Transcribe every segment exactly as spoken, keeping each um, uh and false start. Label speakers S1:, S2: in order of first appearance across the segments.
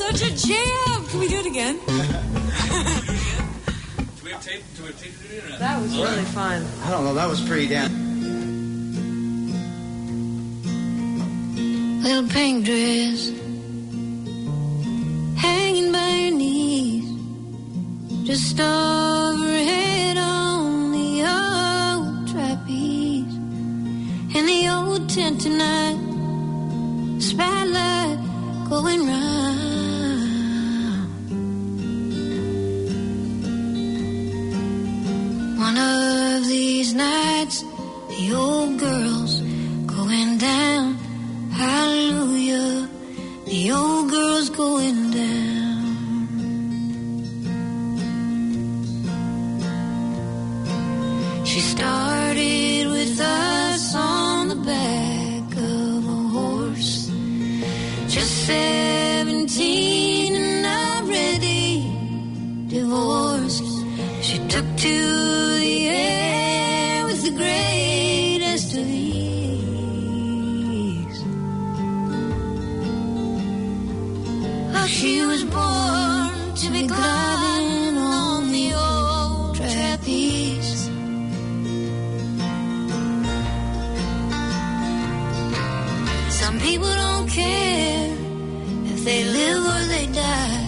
S1: such a jam. Can we do it again?
S2: Do we have tape? Do we have tape to do it or not?
S1: That was really fun.
S3: I don't know. That was pretty damn.
S4: Little pink dress, hanging by your knees, just overhead on the old trapeze. In the old tent tonight, spotlight going round. One of these nights, the old girl's going down. Hallelujah, the old girl's going down. She started with us on the back of a horse, just seventeen and already divorced. She took to the air with the greatest of ease. Oh, she was born to be gliding on the old trapeze. Some people don't care if they live or they die.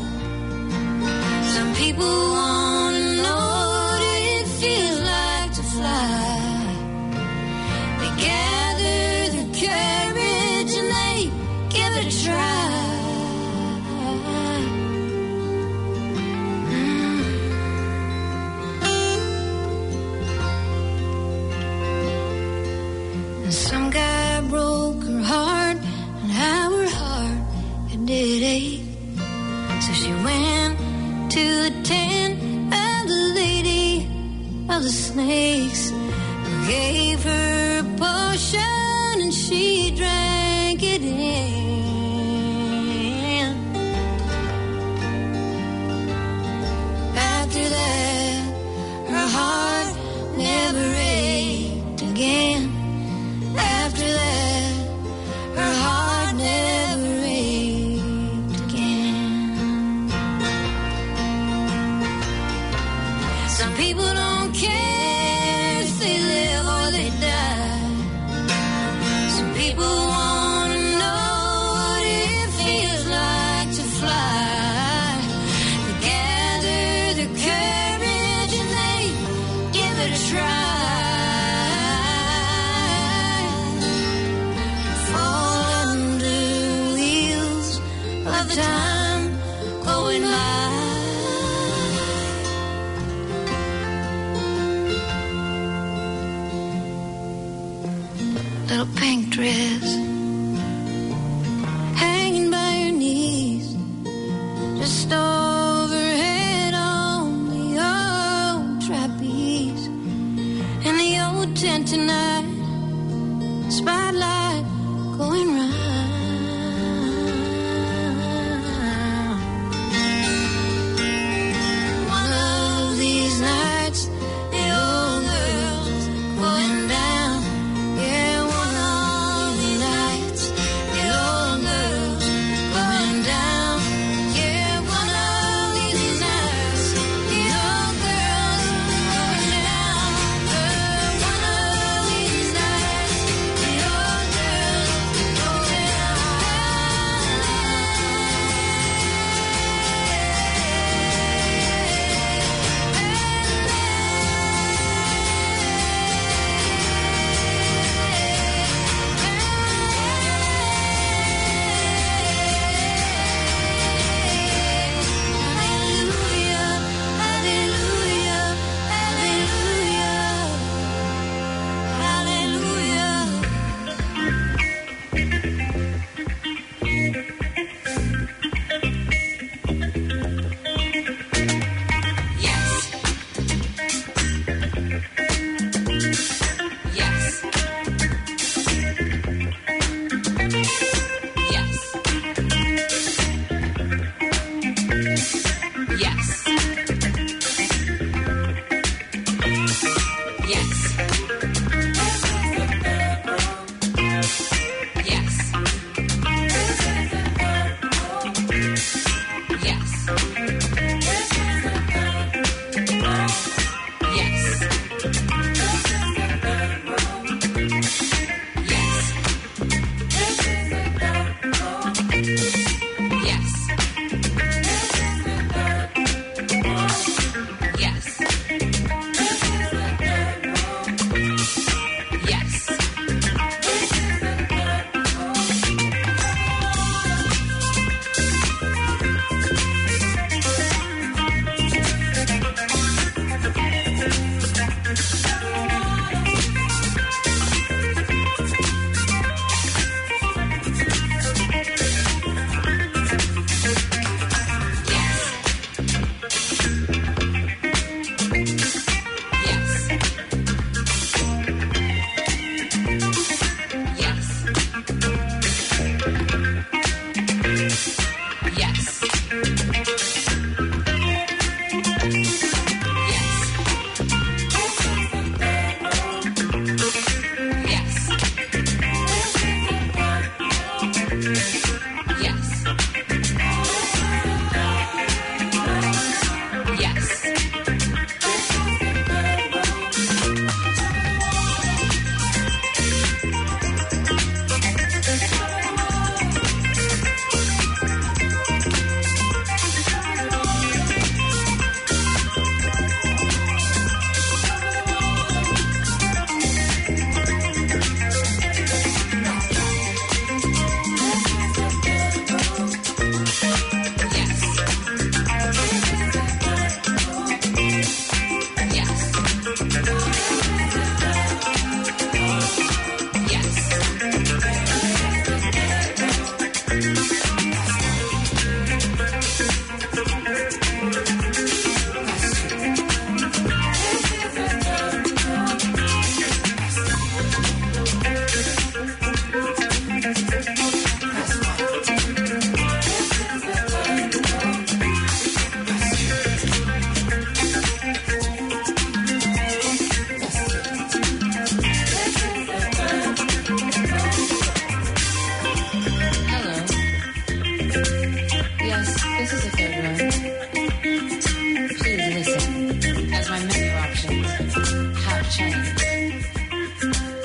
S4: Some people want to know what it feels like to fly. They gather their courage and they give it a try. Mm. And some guy broke her heart, and how her heart it did ache. So she went to the tent of the lady of the snakes, who gave her a potion and she drank it in. After that, her heart never ached again. After that, her heart never ached again. Some people don't care if they live or they die. Some people want to know what it feels like to fly. They gather their courage and they give it a try. Fall under wheels of time going by. Little pink dress, hanging by your knees, just overhead on the old trapeze. In the old tent tonight, spotlight going round. One of these nights, the old girl's going down. Yeah, one of these nights, the old girl's going down. Yeah, one of these nights, the old girl's going down. Uh, one of these nights, the old girl's going down.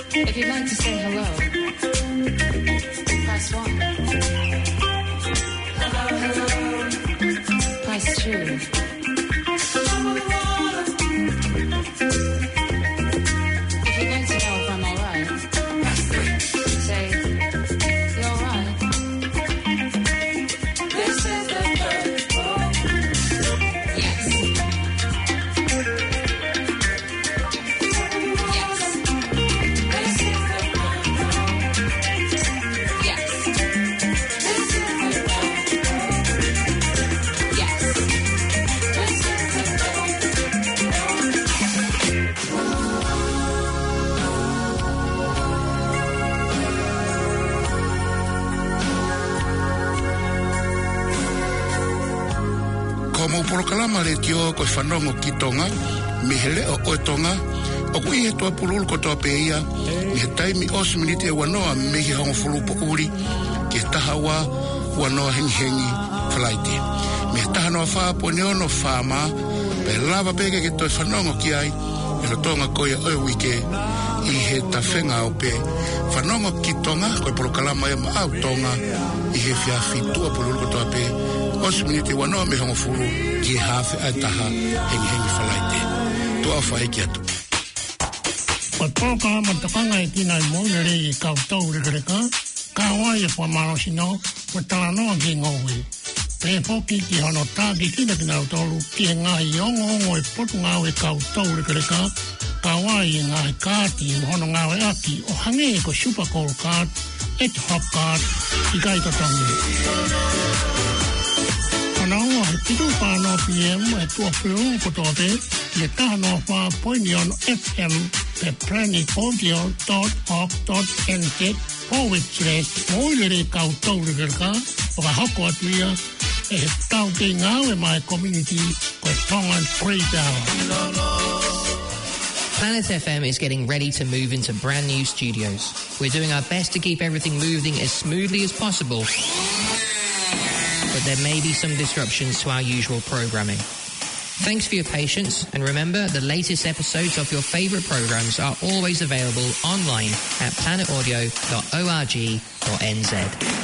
S1: If you'd like to say hello, press one. Hello, hello. Press two.
S3: Polokalama le tio ko whanongo ki tonga, mi hele o oe tonga, o ku ihe toa pululu ko toa peia, mi he taimi os miniti e wanoa mehi hongo fulupo uri, ki he taha wa wanoa hengi hengi whalaiti. Mi he taha noa wha po neono whama, pe lava peke ke toi whanongo ki ai, e lo tonga koe oe wike, i he ta whenga o pe. Whanongo ki tonga, koe polokalama e ma au tonga, i he whiawhi tua pululu ko toa pe, os miniti wanoa me hongo fulu, ki hafe ai taha hengi hengi whalaite. Tua whae ki atu.
S5: Koe pōkalama takanga e tina i mōnere i kautau rekareka, ka wai e whamaro sino, koe tala noa ki ngōwe. Pe poki ki hono tāki kina ki nau tolu, ki e ngā i ongo ongo e potu ngāu e kautau rekareka, ka wai e ngā i kāti i hono ngāu e aki, o hange e ko super cold card, et hop card, i kai tatangi. Anao he pitu whanau P M e tua whiungu kotoa te, i e tahanoa wha poini on F M pe planet audio dot org dot n z forward slash moilere kautau rekereka, o ka hoko atu ia, e he tau te ngāwe mai community koe tongan pre-down.
S6: Planet F M is getting ready to move into brand new studios. We're doing our best to keep everything moving as smoothly as possible, but there may be some disruptions to our usual programming. Thanks for your patience, and remember, the latest episodes of your favourite programmes are always available online at planet audio dot org dot n z.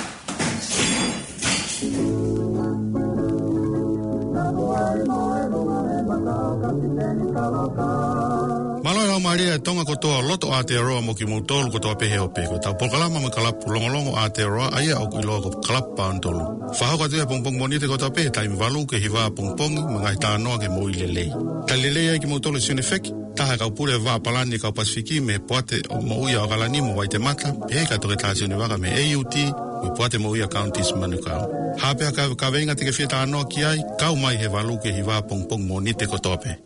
S3: Maloi Maria tonga kotoa loto Aotearoa mo ki mutolu kotoa pehe o peko. Tau polkalama mo kalapu longolongo Aotearoa aia au kuiloa ko kalapa antolu. Whahau katua pongpong monite kotoa pehe taimi walu ke hiwa pongpongi mga hita anoa ke mo ilelei. Talelei ai ki mutolu sinefeki, taha kau pure wa palani kau pasifiki me poate mo uia o kalani mo Waitemata, pehe katoke taasio ni waka me A U T, me poate mo uia counties manukau. Hapea ka kawenga teke fieta anoa ki ai, kau mai he walu ke hiwa pongpong monite kotoa pehe.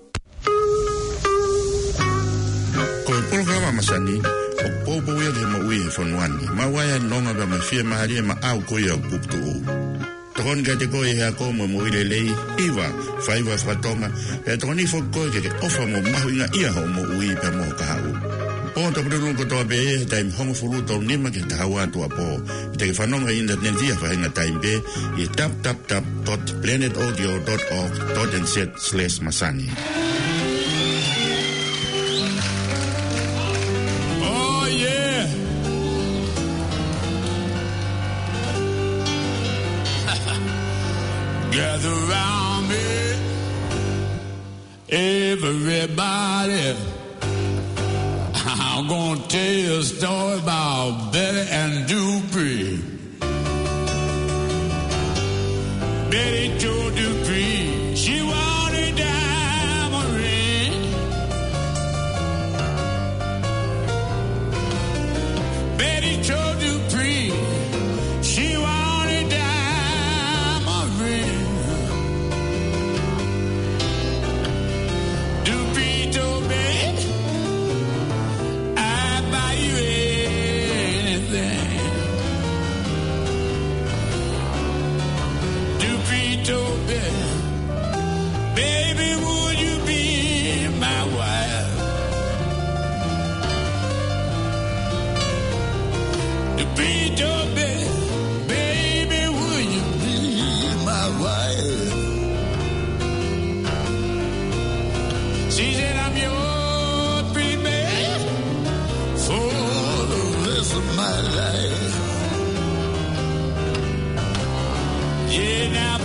S7: Koe polkalama masani, o popo ia ke maui e whanuani. Mawaya nonga ka mawhia mahari e ma au koe au puptu o. Tokon ka te koe hea ko mo mo ile lei, iwa, whaiwa whatonga, e tokoni fok koe ke te ofa mo mahu inga ia ho mo ui pe mo ka hau. Po ta pururun ko toa be e taim hongo furu tau nima ke te hawa tua po. Te ke whanonga i internet ia whahinga taim be, i tap tap tap dot planet audio dot org dot n z slash masani.
S8: Gather around me, everybody. I'm gonna tell you a story about Betty and Dupree. Betty told Dupree she wanted a diamond ring. Betty told Dupree she wanted a diamond ring. Dupree told Betty, I'd buy you anything. Dupree told Betty, baby, would you be my wife? Dupree told Betty, baby, would you be my wife? She said, I'm your pretty baby for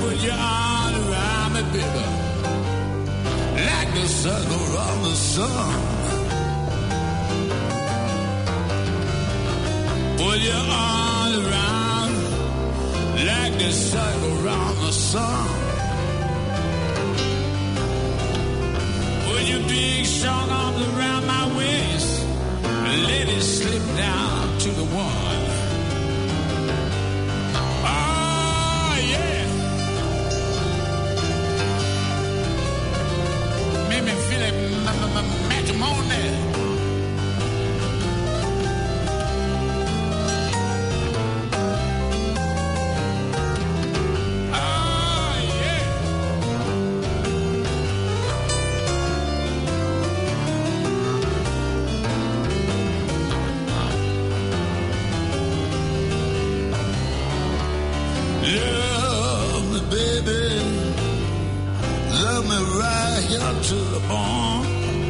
S8: put your arm around me, baby, like the circle around the sun. Put your arm around like the circle around the sun. Put your big strong arms around my waist and let it slip down to the one. Oh yeah. Make me feel like matrimony. To the bone.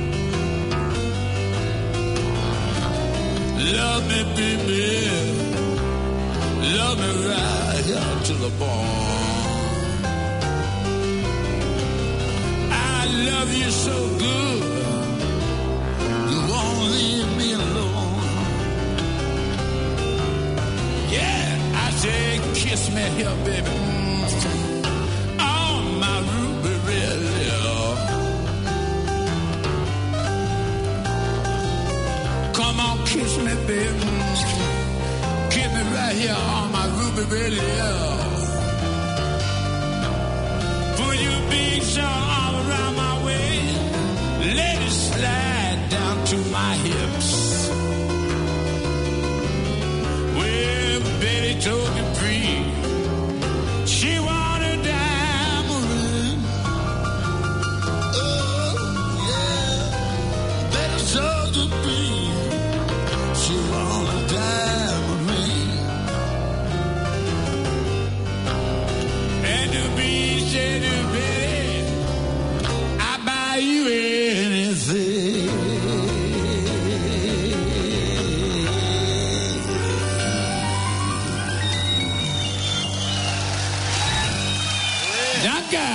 S8: Love me, baby. Love me right here to the bone. I love you so good. You won't leave me alone. Yeah, I say kiss me here, baby. Mm. Oh, my ruby red lips. Come on, kiss me, baby. Kiss me right here on my ruby red lips. Put your big strong arm around my waist. Let it slide down to my hips. Well, Betty told me free. She wanted a diamond ring. Oh, yeah. Betty told me free. She want a diamond ring. And to be said to Betty, I buy you anything. Danke.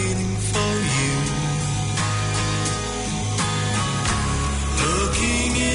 S8: Looking in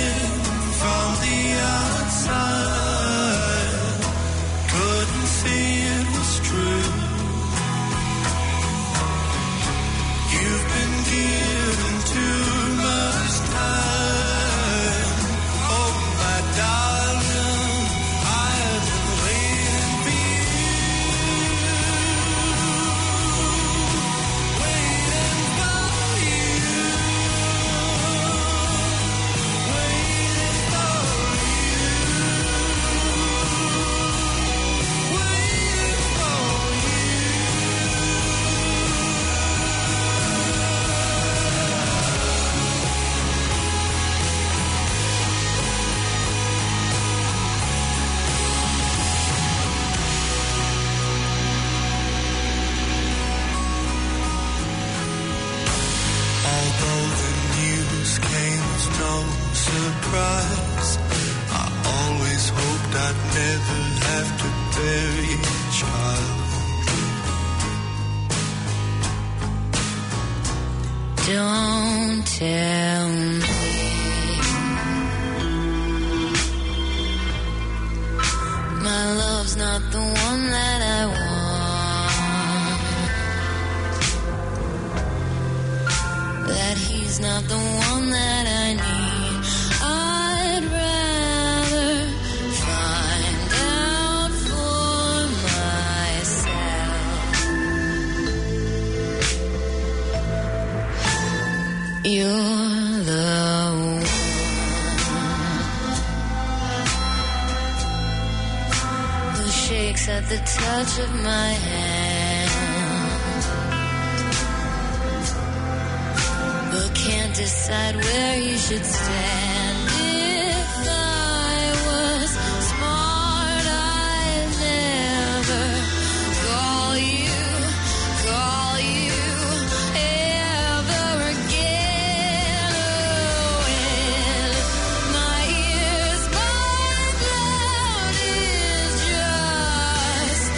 S9: news came as no surprise. I always hoped I'd never have to bury a child.
S4: Don't tell me my love's not the one that I want, that he's not the one that I need. I'd rather find out for myself. You're the one who shakes at the touch of my hand, but can't decide where you should stand. If I was smart, I'd never call you, call you ever again. Oh, in my ears, my blood is just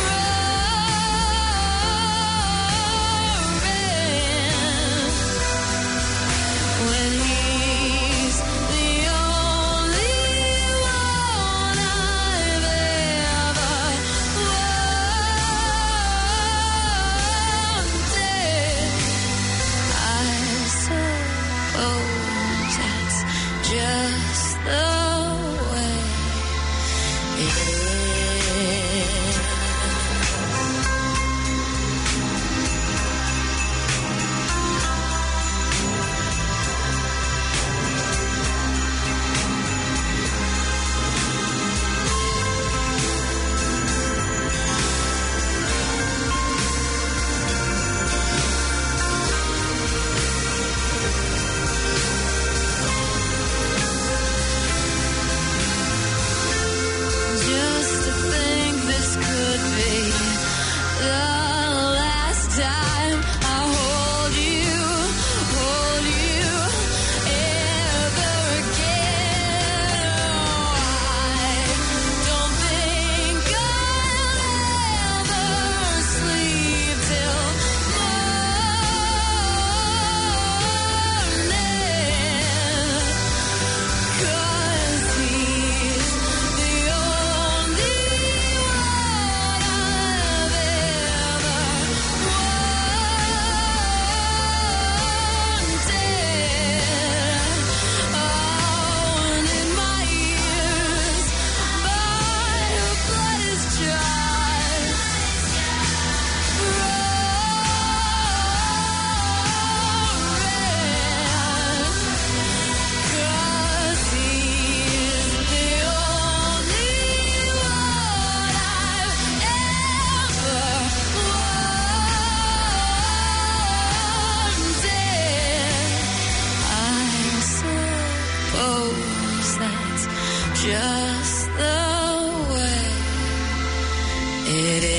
S4: roaring when he's the only one I've ever wanted. I suppose that's just the way it is. Just to think this could be the last time I hold you, hold you ever again. Oh, I don't think I'll ever sleep till morning, 'cause he's the only one I've ever wanted. Oh, and in my ears, my blood is just roaring, 'cause he's the only one I've ever wanted. I suppose that's just the way it is.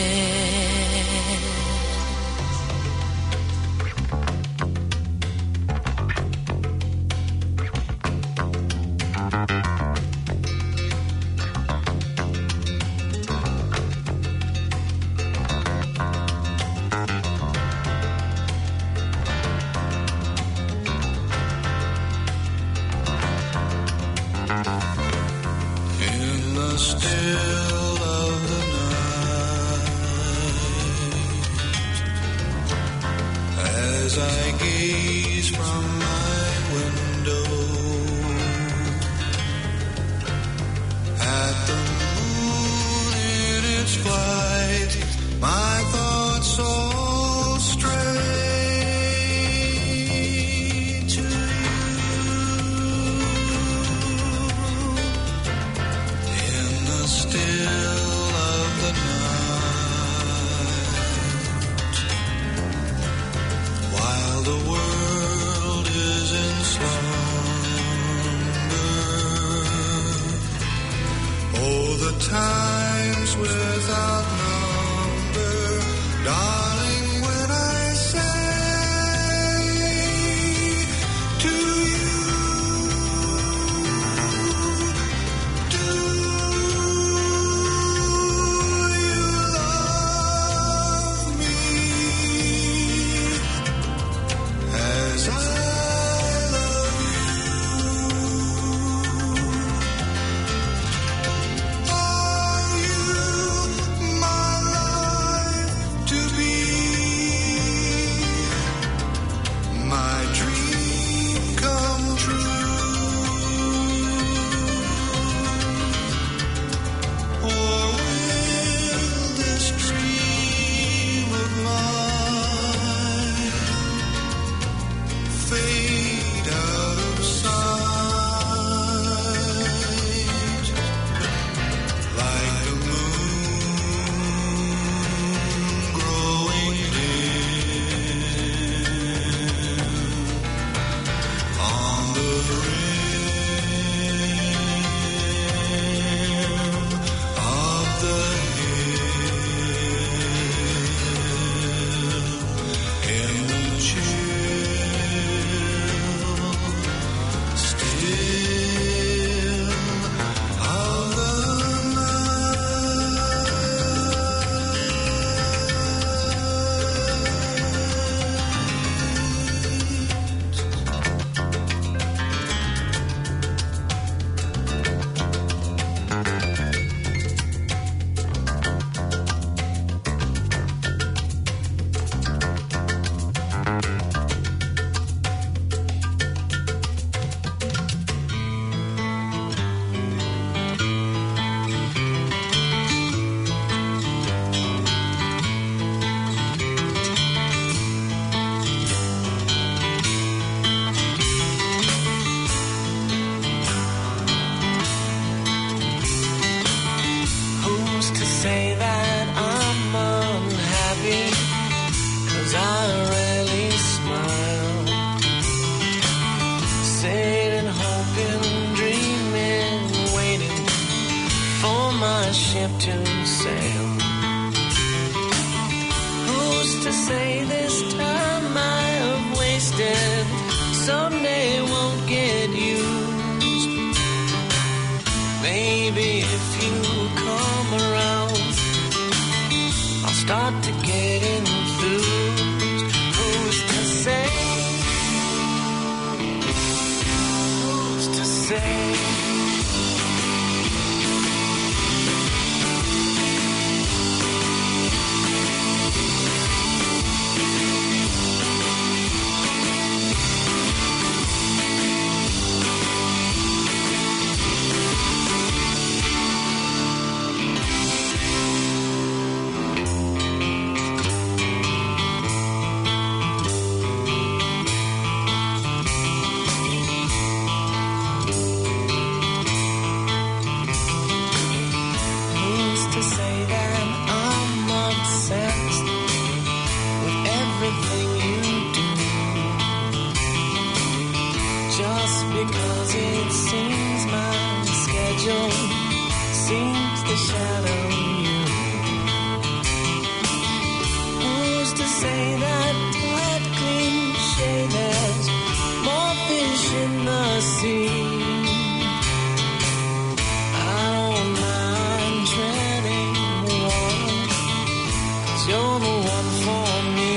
S9: In the still of the night, as I gaze from my window at the moon in its flight, my thoughts all stray to in the still of the night, while the world is in slumber. Oh, the times without number, darling. 'cause I rarely smile. Sitting, hoping, dreaming, waiting for my ship to sail. Who's to say this time I have wasted someday won't get used? Maybe if you come around, I'll start to get enthused. Who's to say? Who's to say? Because it seems my schedule seems to shadow you. Who's to say that that cliche there's more fish in the sea? I don't mind treading water, 'cause you're the one for me.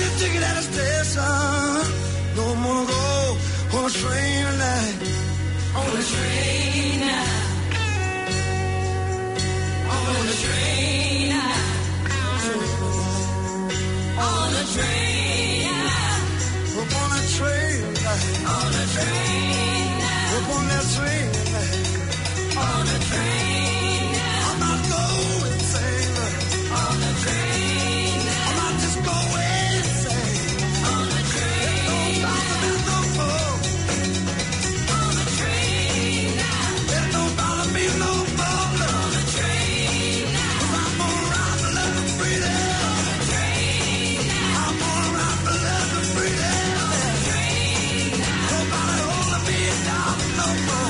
S9: a ticket at a station. Don't wanna go on a train tonight. On a train now. On a train now. On a train now. Up on a train tonight. On a train now. Up on that train tonight. On a train now. I'm not going sailor. On a train now. I'm not just going sailor. On a train now. There's no more. On a train now. There's no bother me no more. On a train now. 'Cause I'm gonna ride the love and freedom. On a train now. I'm gonna ride the love and freedom. On a train now. Nobody holding me down no more.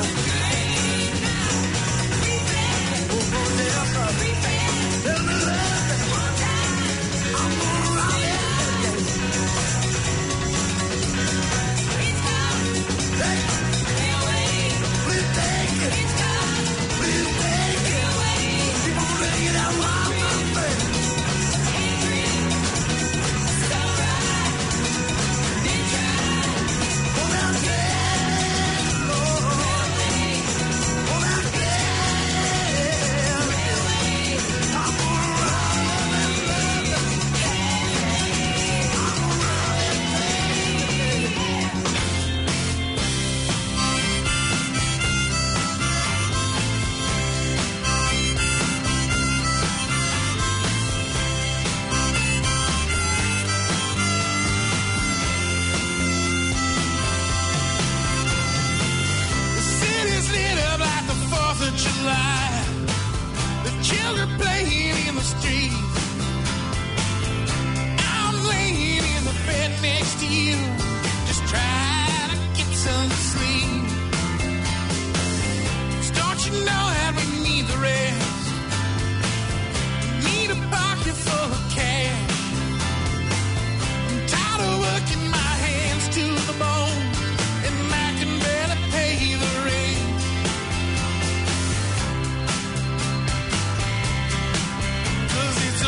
S10: Cause it's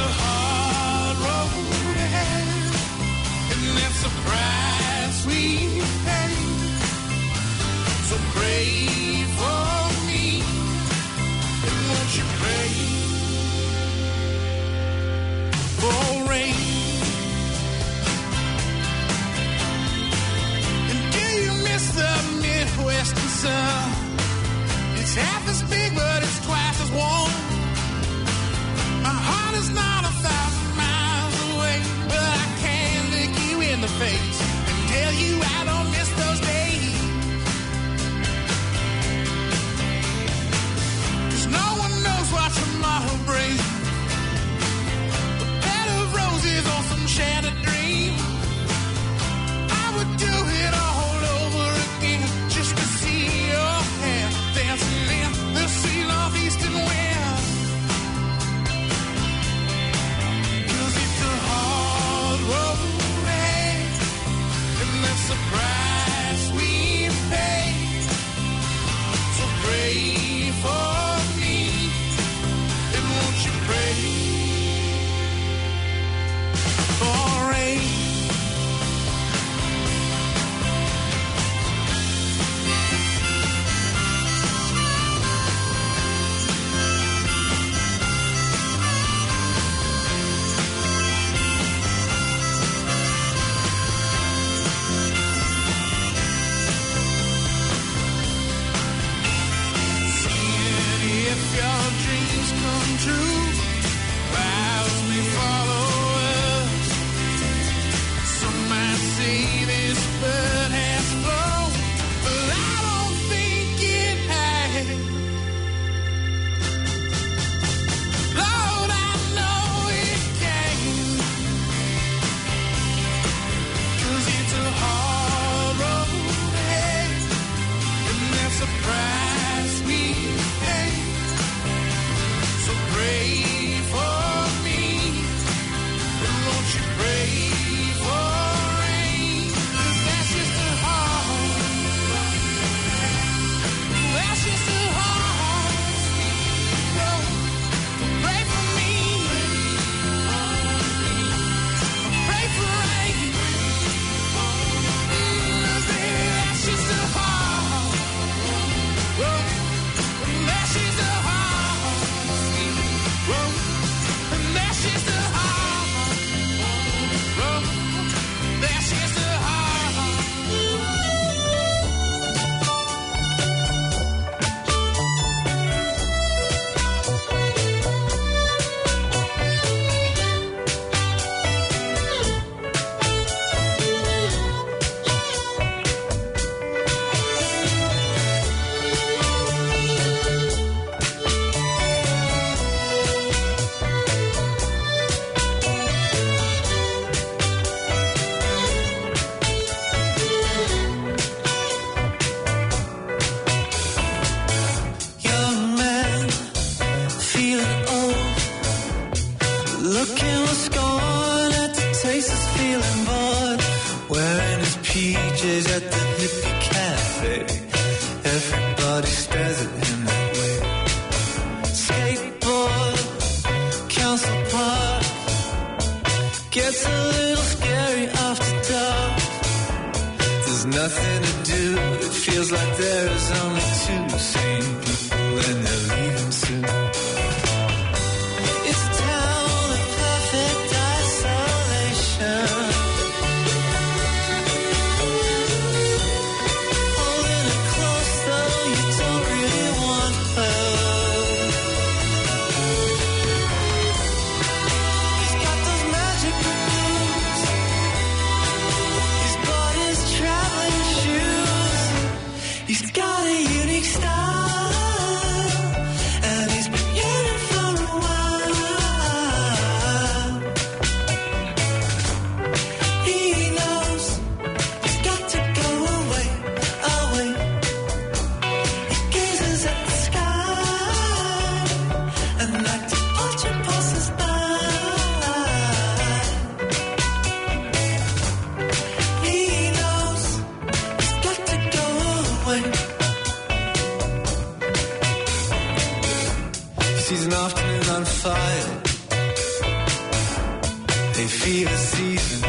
S10: P Js at the hippie cafe. Everybody stares at him that way. Skateboard, Council Park, gets a little scary after dark. There's nothing to do, it feels like there is only two sane people and they're leaving soon. It's a town of perfect isolation. Holding it close though you don't really want her. He's got those magic boots. He's bought his traveling shoes. He's got a unique style, and he's been yearning for a while. He knows he's got to go away, away. He gazes at the sky, and like the ultra passes by. He knows he's got to go away. Sees an afternoon on fire, a fever season.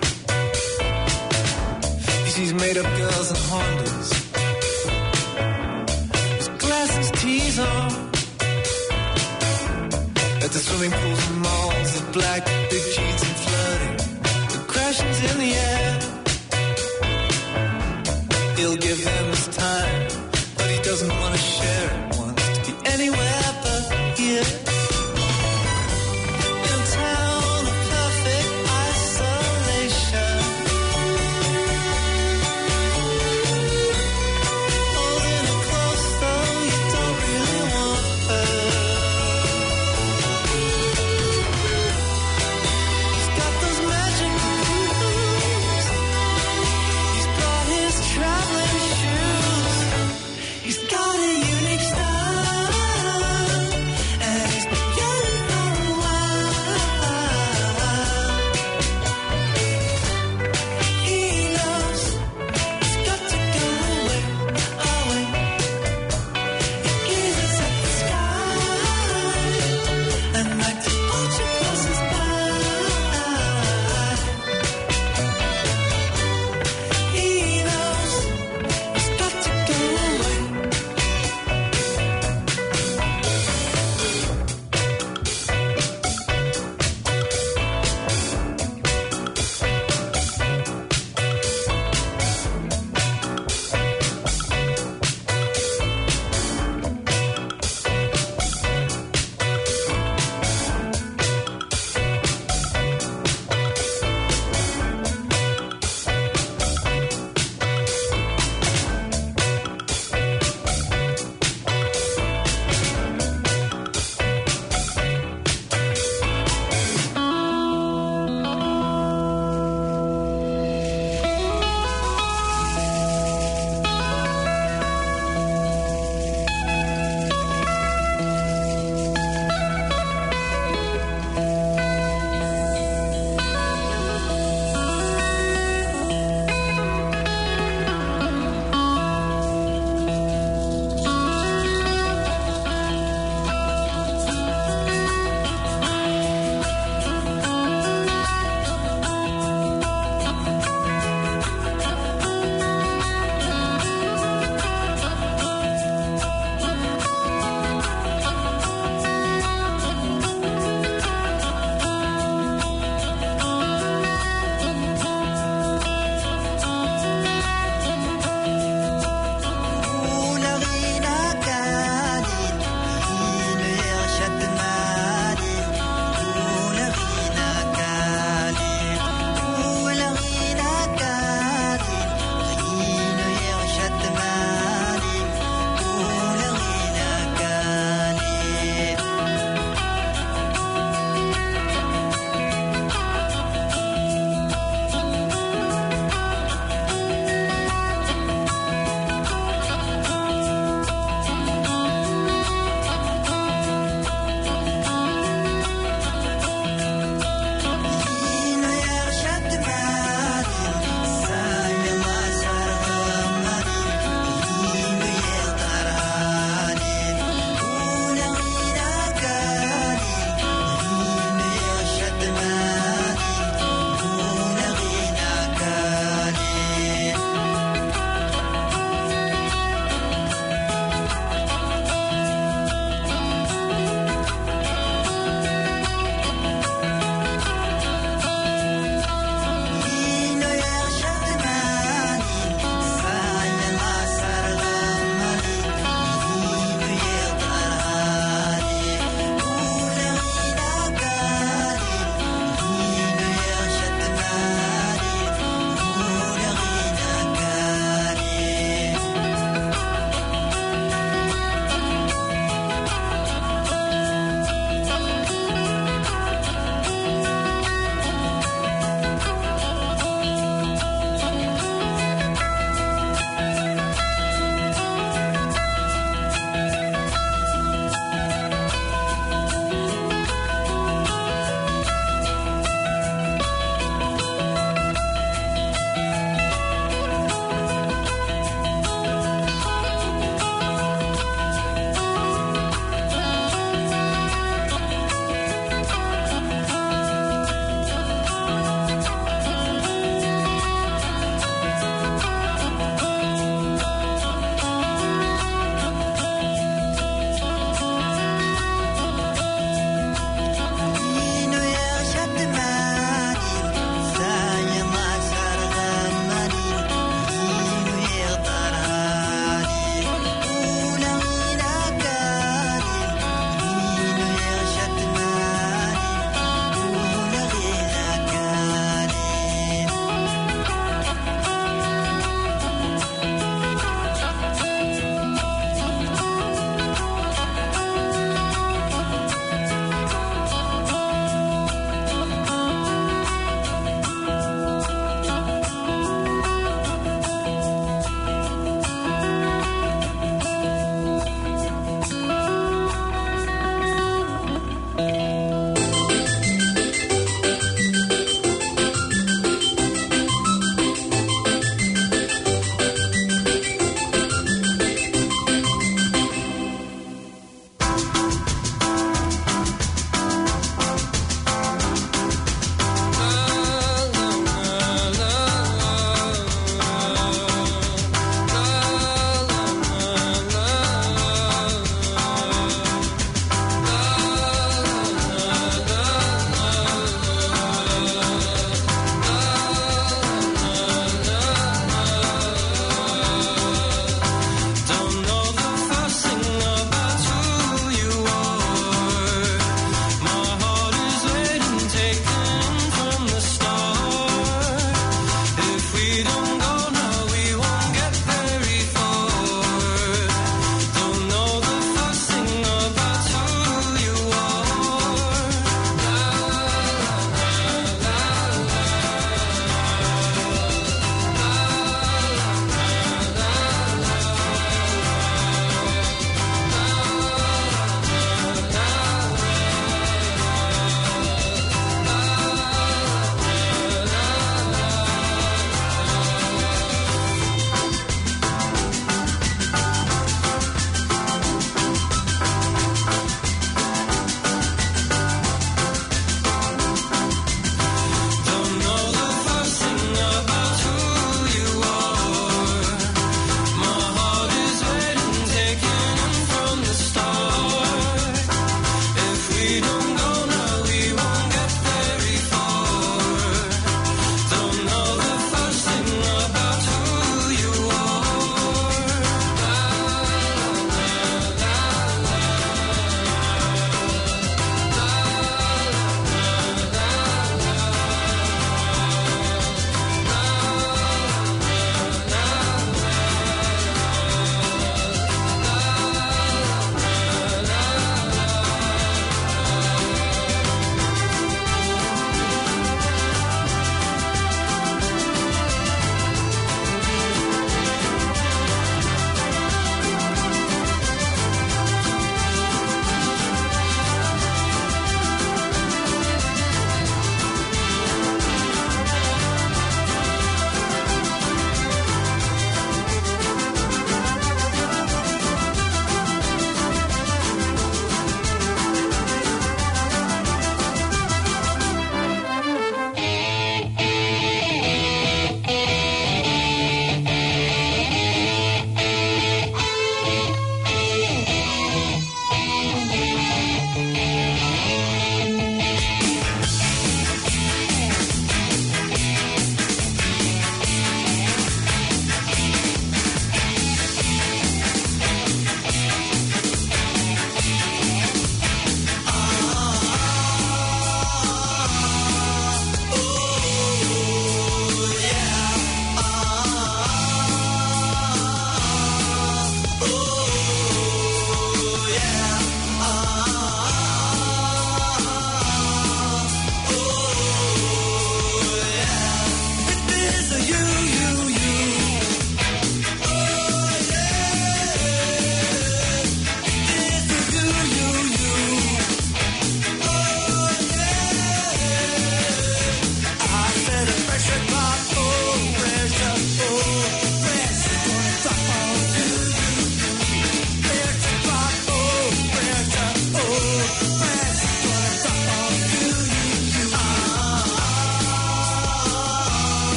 S10: He sees made-up girls and Hondas, his glasses, tees on. At the swimming pools and malls, the black big jeans and flirting, the crashings in the air. He'll give them his time, but he doesn't want to share it. Wants to be anywhere but here. In a town of perfect isolation. Holding it close though you don't really want her. He's got those magic boots. He's brought his traveling shoes. He's got a unique style.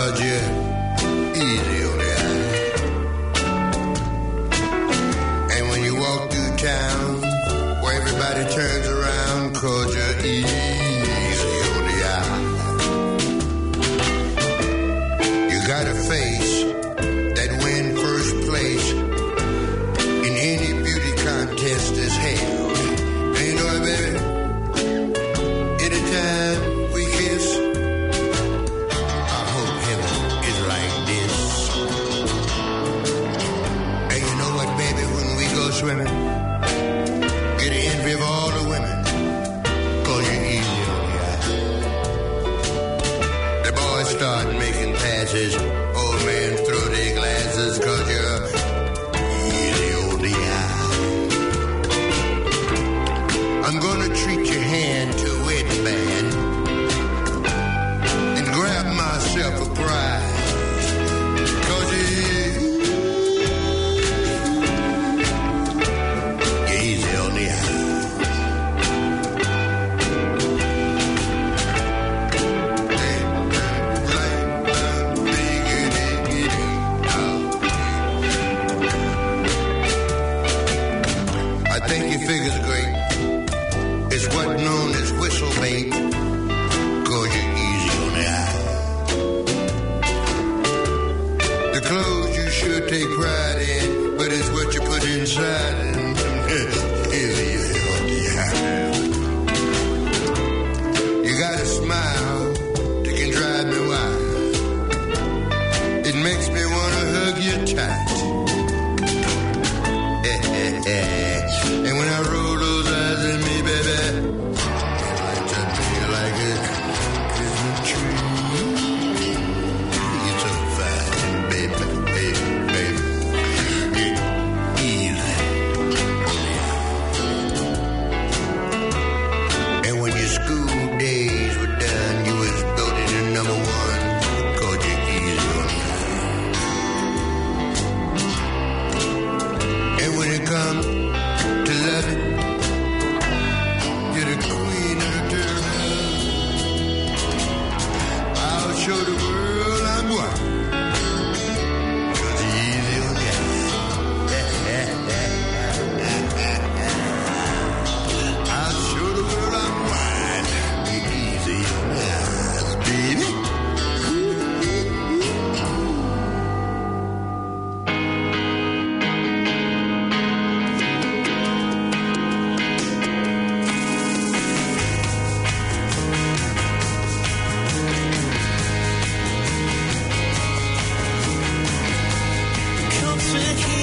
S11: cause you're easy on the eye. And when you walk through town, where everybody turns around cause you're easy on the eye. You got a face that win first place in any beauty contest is held. And you know what, baby? Anytime we kiss, I hope heaven is like this. And you know what, baby, when we go swimming, get the envy of all the women, cause you're easy on the eye. The boys start making passes, old men throw their glasses, cause you're easy on the eye. I'm gonna treat your hand to a wedding band and grab myself a prize, cause you, you're easy on the eye. I think your figure's great. It's what known as whistle bait, cause you're easy on the eye. The clothes you should take pride in, but it's what you put inside and easy on the eye. You got a smile that can drive me wild. It makes me wanna hug you tight. And when I roll those eyes at me, baby, lights up me like a Christmas tree. You're so fine, baby, baby, baby. You're easy. And when your school days were done, you was voted in number one, cause you're easy on the eye. And when it comes to loving, you're the queen of the dirt. I'll show the world I'm one, cause you're easy on the eye. I'll show the world I'm wide. You're easy on the eyes, baby.
S10: Come take